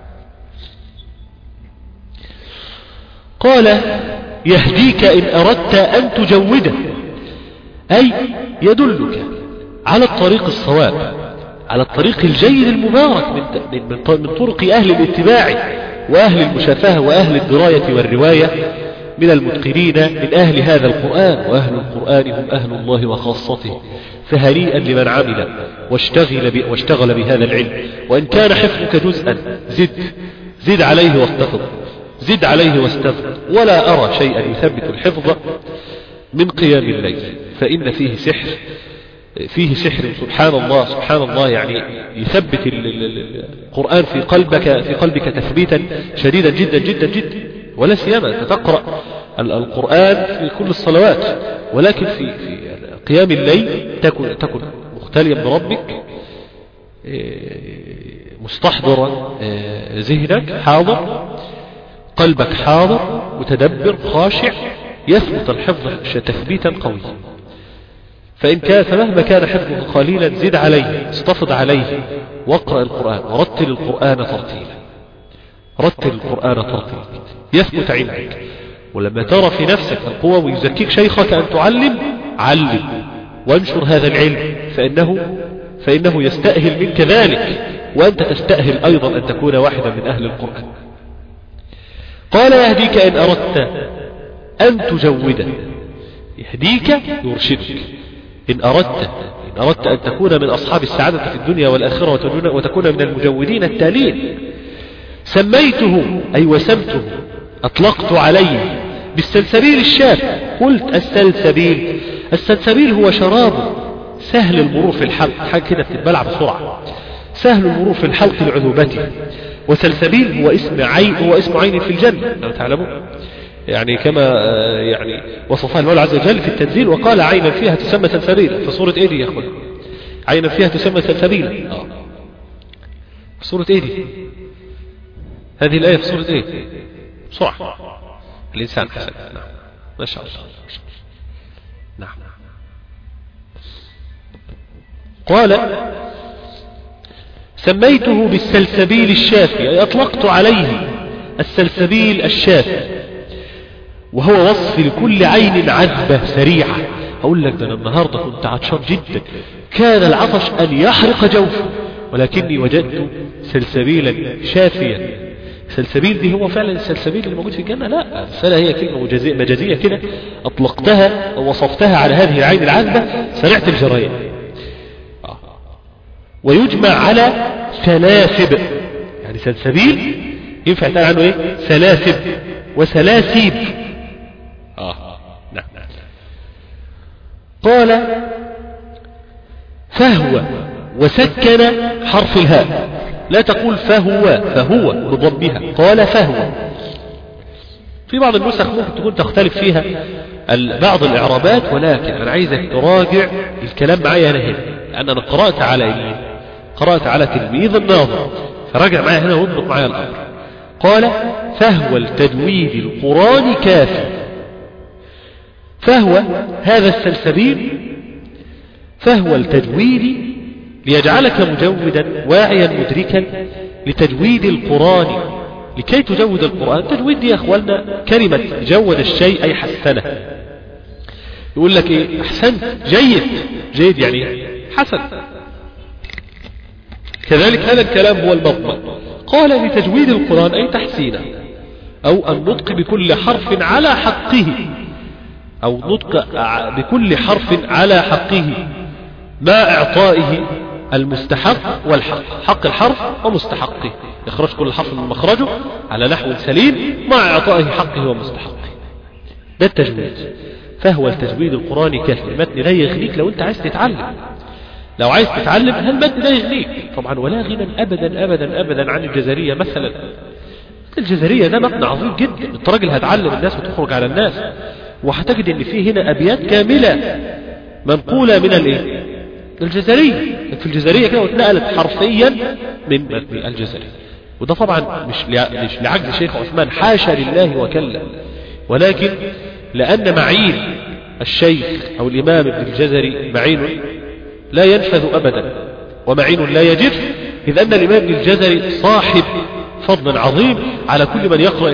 B: قال: يهديك إن أردت أن تجوده، أي يدلك على الطريق الصواب، على الطريق الجيد المبارك من طرق أهل الاتباع وأهل المشافهة وأهل الدراية والرواية من المتقنين من أهل هذا القرآن، وأهل القرآن هم أهل الله وخاصته. فهنيئا لمن عمل واشتغل بهذا العلم. وإن كان حفظك جزءا زد عليه واستفض، زد عليه واستفض، ولا أرى شيئا يثبت الحفظ من قيام الليل، فإن فيه سحر سبحان الله يعني يثبت القرآن في قلبك تثبيتا شديدا جدا جدا جدا. ولا سيما أنت تقرأ القرآن في كل الصلوات، ولكن في قيام الليل تكن مختليا بربك، مستحضرا ذهنك حاضر، قلبك حاضر، متدبر خاشع، يثبت الحفظ تثبيتا قويا. فإن كان فمهما كان حفظك قليلا زد عليه، استفض عليه، واقرأ القرآن ورتل القرآن ترتيلا. رتل القرآن ترتيلا يثبت عندك. ولما ترى في نفسك القوة ويزكيك شيخك أن تعلم، علم وانشر هذا العلم، فإنه يستأهل منك ذلك، وأنت تستأهل أيضا أن تكون واحدا من أهل القرآن. قال يهديك إن أردت أن تجوده، يهديك يرشدك. إن أردت أن تكون من أصحاب السعادة في الدنيا والآخرة وتكون من المجودين التالين. سميته أي وسمته، أطلقت عليه بالسلسبيل الشافي. قلت السلسبيل هو شراب سهل المرور في الحلق، حاجة كده بتتبلع بسرعة، سهل المرور في الحلق لعذوبته. وسلسبيل هو اسم عين في الجنة لو تعلمون، يعني كما يعني وصفها المولى عز وجل في التنزيل، وقال عينا فيها تسمى سلسبيلا. في سورة ايه دي يا اخوان؟ عينا فيها تسمى سلسبيلا. في سورة ايه دي؟ هذه الآية في سورة ايه؟ بسرعة. الإنسان حسن. نعم ما شاء الله. نعم. قال سميته بالسلسبيل الشافي، أي أطلقت عليه السلسبيل الشافي، وهو وصف لكل عين عذبة سريعة. أقول لك ده أنا النهاردة كنت عطشان جدا، كان العطش أن يحرق جوفي، ولكني وجدت سلسبيلا شافيا. سلسبيل دي هو فعلا السلسبيل اللي موجود في الجنة؟ لا، السلة هي كلمة مجازية كده أطلقتها ووصفتها على هذه العين العذبة سريعة الجريان. ويجمع على سلاسب، يعني سلسبيل ينفع يتقال عنه ايه؟ سلاسب وسلاسيب. نعم. قال فهو وسكن حرف الهاء، لا تقول فهو بضمها، قال فهو. في بعض النسخ ممكن تكون تختلف فيها بعض الإعرابات، ولكن أنا عايزك تراجع الكلام معايا هنا، لأن أنا قرأت على تلميذ الناظر، فراجع معايا هنا واضبط معايا الأمر. قال فهو التجويد القرآن كافي. فهو هذا السلسبيل، فهو التجويد ليجعلك مجودا واعيا مدركا لتجويد القرآن. لكي تجود القرآن، تجويد دي يا أخوالنا كلمة جود الشيء أي حسنه. يقول لك إيه؟ أحسنت، جيد يعني حسن. كذلك هذا الكلام هو المضمون. قال لتجويد القرآن أي تحسينه، أو النطق بكل حرف على حقه، أو نطق بكل حرف على حقه مع إعطائه المستحق والحق، حق الحرف ومستحقه، يخرج كل حرف من مخرجه على نحو سليم مع إعطائه حقه ومستحقه. ده التجويد. فهو التجويد القرآني كافي. المتن لا يغنيك لو أنت عايز تتعلم. لو عايز تتعلم هالمتن لا يغنيك طبعا، ولا غنى أبدا أبدا أبدا عن الجزرية مثلا. الجزرية ده متن عظيم جدا، انت راجل هتعلم الناس وتخرج على الناس، وهتجد ان فيه هنا أبيات كاملة منقولة من الايه؟ الجزرية. في الجزرية كده واتنقلت حرفيا من متن الجزرية. وده طبعا مش لعجز شيخ عثمان، حاشا لله وكلا، ولكن لأن معين الشيخ أو الإمام ابن الجزري معين لا ينفذ أبدا، ومعين لا يجف، إذ أن الإمام ابن الجزري صاحب فضل عظيم على كل من يقرأ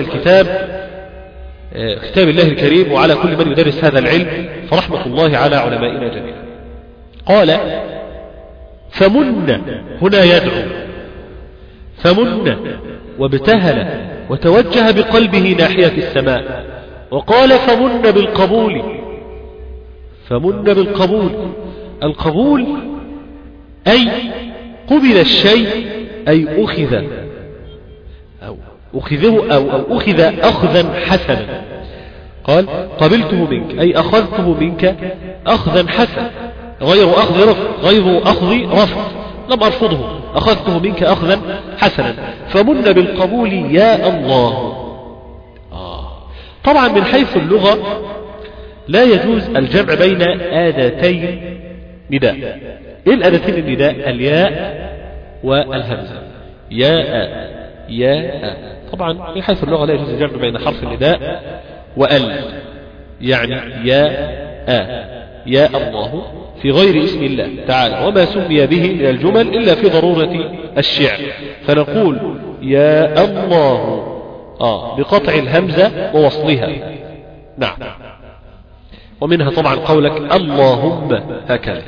B: كتاب الله الكريم، وعلى كل من يدرس هذا العلم، فرحمة الله على علمائنا جميعا. قال فمن هنا يدعو، فمن وابتهل وتوجه بقلبه ناحية السماء، وقال فمن بالقبول. فمن بالقبول، القبول أي قبل الشيء، أي أخذ أو أخذه أو أخذ أخذا حسنا. قال قبلته منك أي أخذته منك أخذا حسنا، غير أخذ رفض، غير أخذ رفض، لم أرفضه، أخذته منك أخذا حسنا. فمن بالقبول يا الله. طبعا من حيث اللغة لا يجوز الجمع بين آدتين نداء. إيه الآدتين النداء؟ الياء والهمزة، ياء. طبعا من حيث اللغة لا يجوز الجمع بين حرف النداء وال، يعني يا الله. في غير اسم الله تعالى وما سمي به من الجمل إلا في ضرورة الشعر، فنقول يا الله بقطع الهمزة ووصلها. نعم. ومنها طبعا قولك اللهم هكذا.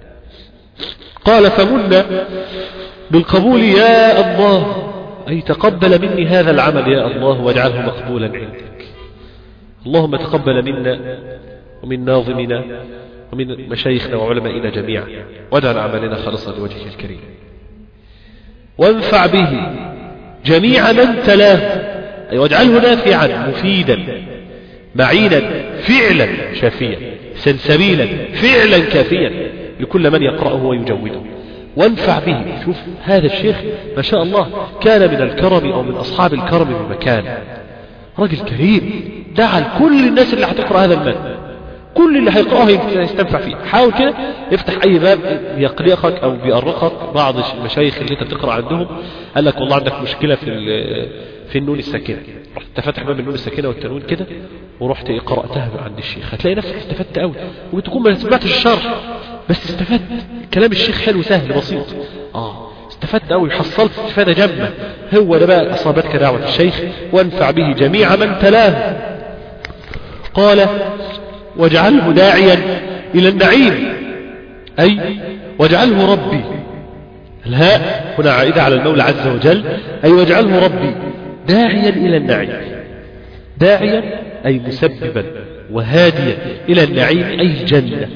B: قال فمن بالقبول يا الله، أي تقبل مني هذا العمل يا الله واجعله مقبولا عندك. اللهم تقبل منا ومن ناظمنا ومن مشايخنا وعلمائنا جميعا، واجعل أعمالنا خالصا لوجهك الكريم. وانفع به جميع من تلاه، أي واجعله نافعا مفيدا معينا فعلا شافيا سلسبيلا فعلا كافيا لكل من يقرأه ويجوده. وانفع به. شوف هذا الشيخ ما شاء الله كان من الكرم أو من أصحاب الكرم بمكان، رجل كريم دعا لكل الناس اللي هتقرأ هذا المتن، كل اللي هيقرأه يستنفع فيه. حاول كده يفتح أي باب يقلقك أو بيأرقك. بعض المشايخ اللي انت بتقرأ عندهم قال لك والله عندك مشكلة في النون الساكنة، رحت فتح باب النون الساكنة والتنوين كده ورحت قرأتها عند الشيخ، هتلاقي نفسك استفدت قوي، وتكون ما سمعتش الشرح بس استفدت. كلام الشيخ حلو سهل بسيط، استفدت قوي، حصلت استفادة جمة. هو ده بقى أصابتك دعوة الشيخ. وانفع به جميع من تلاه. قال واجعله داعيا إلى النعيم، أي واجعله ربي. الهاء هنا عائدة على المولى عز وجل، أي واجعله ربي داعيا إلى النعيم. داعيا أي مسببا وهاديا إلى النعيم أي الجنة.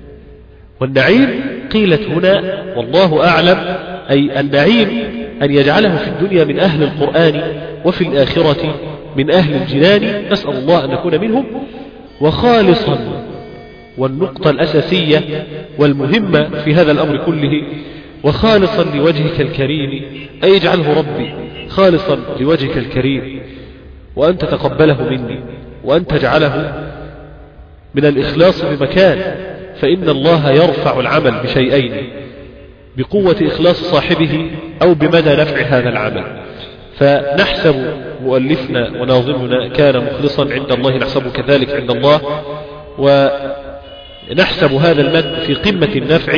B: والنعيم قيلت هنا والله أعلم أي النعيم أن يجعله في الدنيا من أهل القرآن وفي الآخرة من أهل الجنان، نسأل الله أن نكون منهم. وخالصا، والنقطة الأساسية والمهمة في هذا الأمر كله، وخالصا لوجهك الكريم، أي اجعله ربي خالصا لوجهك الكريم، وأن تتقبله مني، وأن تجعله من الإخلاص بمكان. فإن الله يرفع العمل بشيئين: بقوة إخلاص صاحبه أو بمدى نفع هذا العمل. فنحسب مؤلفنا وناظمنا كان مخلصا عند الله، نحسبه كذلك عند الله، ونحسب هذا المد في قمة النفع.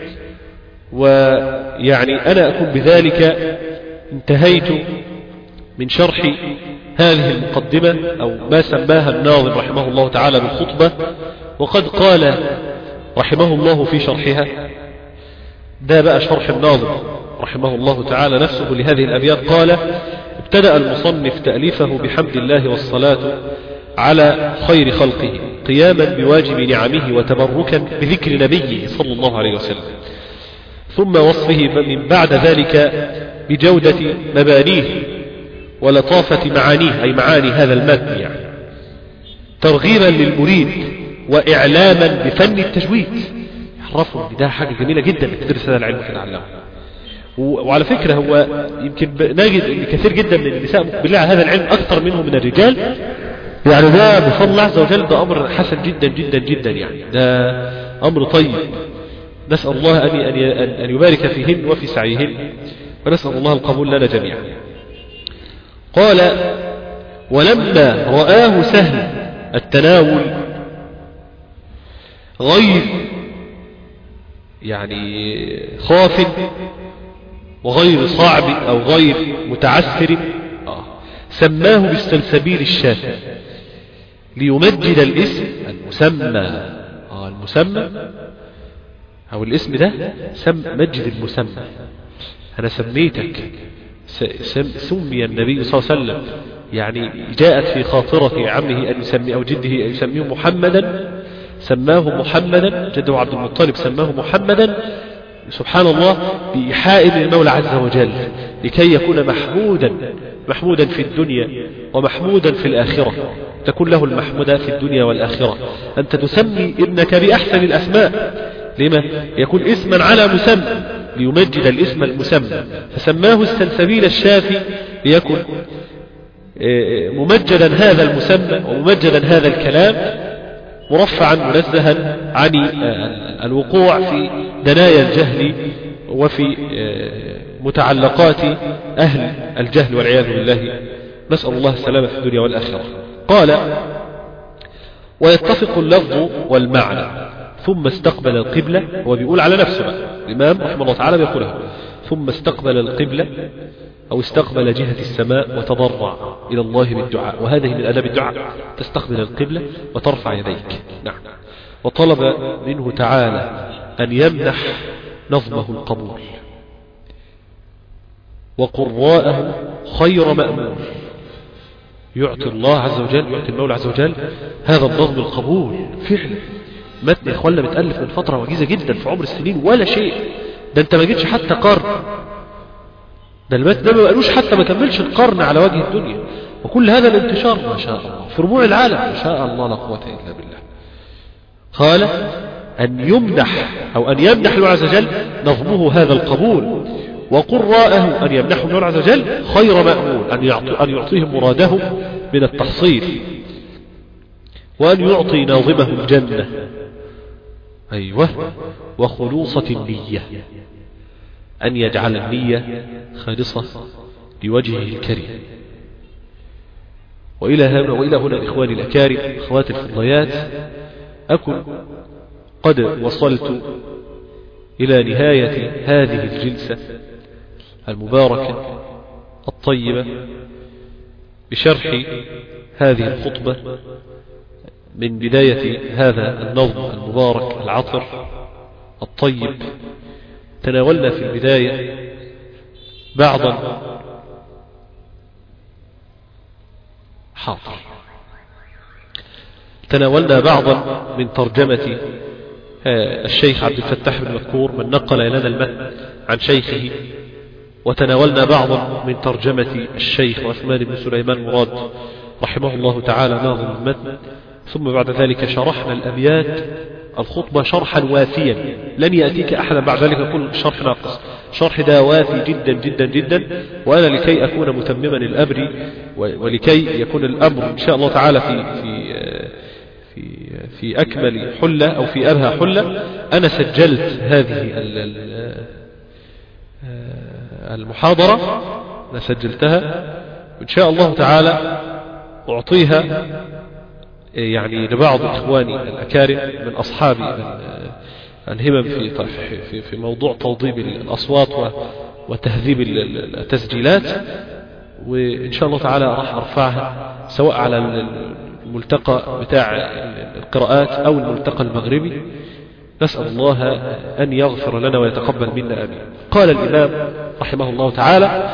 B: ويعني أنا أكون بذلك انتهيت من شرح هذه المقدمة أو ما سماها الناظم رحمه الله تعالى بالخطبة. وقد قال رحمه الله في شرحها، ده بقى شرح الناظم رحمه الله تعالى نفسه لهذه الأبيات، قال: ابتدأ المصنف تأليفه بحمد الله والصلاة على خير خلقه، قياما بواجب نعمه وتبركا بذكر نبيه صلى الله عليه وسلم، ثم وصفه من بعد ذلك بجودة مبانيه ولطافة معانيه، أي معاني هذا المتن، يعني ترغيبا للمريد وإعلاما بفن التجويد. عرفوا ان ده حاجة جميلة جدا انك تدرس هذا العلم وتتعلمه. وعلى فكرة هو يمكن نجد ان كثير جدا من النساء مقبلين على هذا العلم اكثر منهم من الرجال، يعني ده بفضل الله عز وجل ده امر حسن جدا جدا جدا، يعني ده امر طيب. نسأل الله ان يبارك فيهن وفي سعيهن، ونسأل الله القبول لنا جميعا. قال: ولما رآه سهل التناول غير يعني خاف وغير صعب أو غير متعسر، سماه بالسلسبيل الشافي ليمجد الاسم المسمى. المسمى أو الاسم ده مجد المسمى. أنا سميتك، سمي النبي صلى الله عليه وسلم، يعني جاءت في خاطرة عمه أن يسمي أو جده أن يسميه محمدا، سماه محمدا، جده عبد المطلب سماه محمدا، سبحان الله، بإيحاء من المولى عز وجل لكي يكون محمودا في الدنيا ومحمودا في الآخرة، تكون له المحمودة في الدنيا والآخرة. أنت تسمي ابنك بأحسن الأسماء، لما يكون اسما على مسمى، ليمجد الاسم المسمى، فسماه السلسبيل الشافي ليكن ممجدا هذا المسمى وممجدا هذا الكلام، مرفعا منزها عن الوقوع في دنايا الجهل وفي متعلقات أهل الجهل والعياذ بالله، نسأل الله السلامة في الدنيا والآخرة. قال: ويتفق اللفظ والمعنى، ثم استقبل القبلة. هو بيقول على نفسه بقى، الإمام رحمه الله تعالى بيقولها: ثم استقبل القبلة أو استقبل جهة السماء وتضرع إلى الله بالدعاء. وهذه من آداب الدعاء، تستقبل القبلة وترفع يديك. نعم. وطلب منه تعالى أن يمنح نظمه القبول وقراءه خير مأمور. يعطي الله عز وجل، يعطي المولى عز وجل هذا النظم القبول فعلا. متن إخواننا متألف من فترة وجيزة جدا في عمر السنين ولا شيء. ده انت ما جيتش حتى قرن، ده المتن ده ما بقالوش حتى ما كملش القرن على وجه الدنيا، وكل هذا الانتشار ما شاء الله في ربوع العالم ما شاء الله لا قوة إلا بالله. قال أن يمنح أو أن يمنح الله عز وجل نظمه هذا القبول، وقراءه أن يمنحه الله عز وجل خير مأمول، أن يعطيهم مرادهم من التحصيل، وأن يعطي ناظمه الجنة. أيوة. وخلوصة النية، أن يجعل النية خالصة لوجهه الكريم. وإلى هنا إخواني الأكارم أخواتي الفضليات، أكن قد وصلت إلى نهاية هذه الجلسة المباركة الطيبة بشرح هذه الخطبة من بداية هذا النظم المبارك العطر الطيب. تناولنا في البداية بعضا تناولنا بعضا من ترجمة الشيخ عبد الفتاح بن مذكور من نقل لنا المتن عن شيخه، وتناولنا بعضا من ترجمة الشيخ عثمان بن سليمان مراد رحمه الله تعالى ناظم المتن. ثم بعد ذلك شرحنا الأبيات الخطبة شرحا وافيا، لن يأتيك أحدا بعد ذلك كل شرح ناقص. شرح ده وافي جدا جدا جدا، وأنا لكي أكون متمما الأمر ولكي يكون الأمر إن شاء الله تعالى في أكمل حلة أو في أبهى حلة، أنا سجلت هذه المحاضرة، أنا سجلتها وإن شاء الله تعالى أعطيها يعني لبعض إخواني الأكارم من أصحاب الهمم في موضوع توضيب الأصوات وتهذيب التسجيلات، وإن شاء الله تعالى راح أرفعها سواء على الملتقى بتاع القراءات أو الملتقى المغربي. نسأل الله أن يغفر لنا ويتقبل منا آمين. قال الإمام رحمه الله تعالى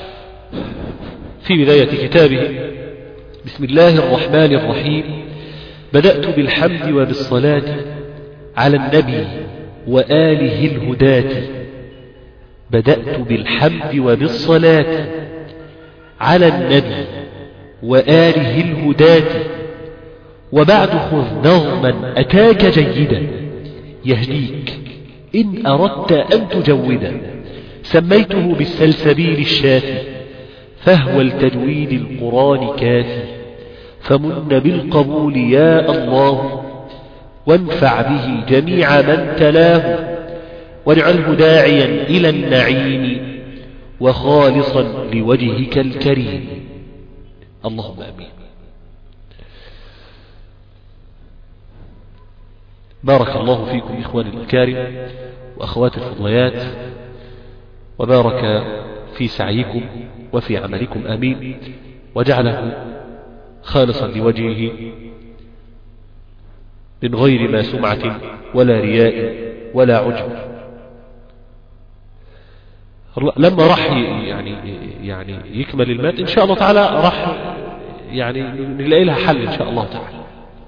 B: في بداية كتابه: بسم الله الرحمن الرحيم. بدأت بالحمد وبالصلاة على النبي وآله الهداة. بدأت بالحمد وبالصلاة على النبي وآله الهداة. وبعد خذ نظما أتاك جيدا يهديك إن أردت أن تجودا. سميته بالسلسبيل الشافي، فهو التجويد القرآن كافي. فمن بالقبول يا الله، وانفع به جميع من تلاه. واجعله داعيا إلى النعيم، وخالصا لوجهك الكريم. اللهم آمين. بارك الله فيكم إخواني الكرام وأخواتي الفضليات، وبارك في سعيكم وفي عملكم آمين، وجعله خالصا لوجهه من غير ما سمعة ولا رياء ولا عجب. لما راح يعني يكمل المات إن شاء الله تعالى راح يعني نلاقي لها حل إن شاء الله تعالى،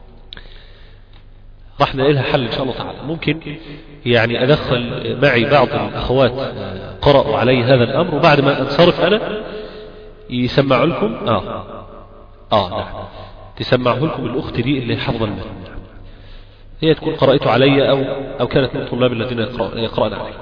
B: راح نلاقي لها حل إن شاء الله تعالى. ممكن يعني أدخل معي بعض الأخوات قرأوا علي هذا الأمر، وبعد ما أنصرف أنا يسمعوا لكم نعم تسمعه لكم الأخت دي اللي حفظ المتن، هي تكون قرأته علي أو كانت من الطلاب الذين يقرأنا علي.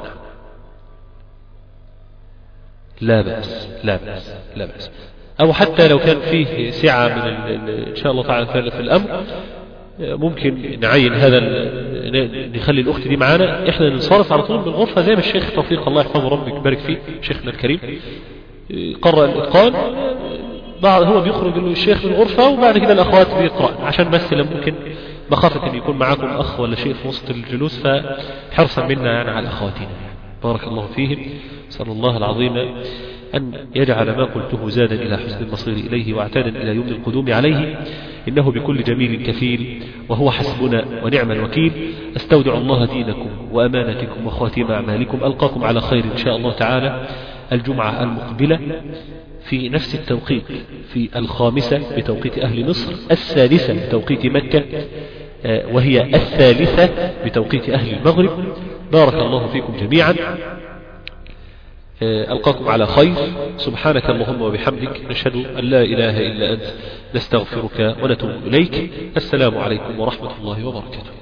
B: لا بأس. أو حتى لو كان فيه سعة من إن شاء الله تعالى في الأمر، ممكن نعين هذا نخلي الأخت دي معانا، إحنا ننصرف على طول بالغرفة زي ما الشيخ توفيق الله يحفظه ربك يبارك فيه شيخنا الكريم قرأ الإتقان، هو بيخرج الشيخ من الغرفة وبعد كده الأخوات بيقرأ، عشان بس لما ممكن مخافة أن يكون معكم أخ ولا شيء في وسط الجلوس، فحرصا منا يعني على أخواتنا. بارك الله فيهم. صلى الله العظيم أن يجعل ما قلته زادا إلى حسن المصير إليه واعتادا إلى يوم القدوم عليه، إنه بكل جميل كفيل وهو حسبنا ونعم الوكيل. أستودع الله دينكم وأمانتكم وخواتيم أعمالكم. ألقاكم على خير إن شاء الله تعالى الجمعة المقبلة في نفس التوقيت، في 5 بتوقيت أهل مصر، 6 بتوقيت مكة، وهي 3 بتوقيت أهل المغرب. بارك الله فيكم جميعا. ألقاكم على خير. سبحانك اللهم وبحمدك، نشهد أن لا إله إلا أنت، نستغفرك ونتوب إليك. السلام عليكم ورحمة الله وبركاته.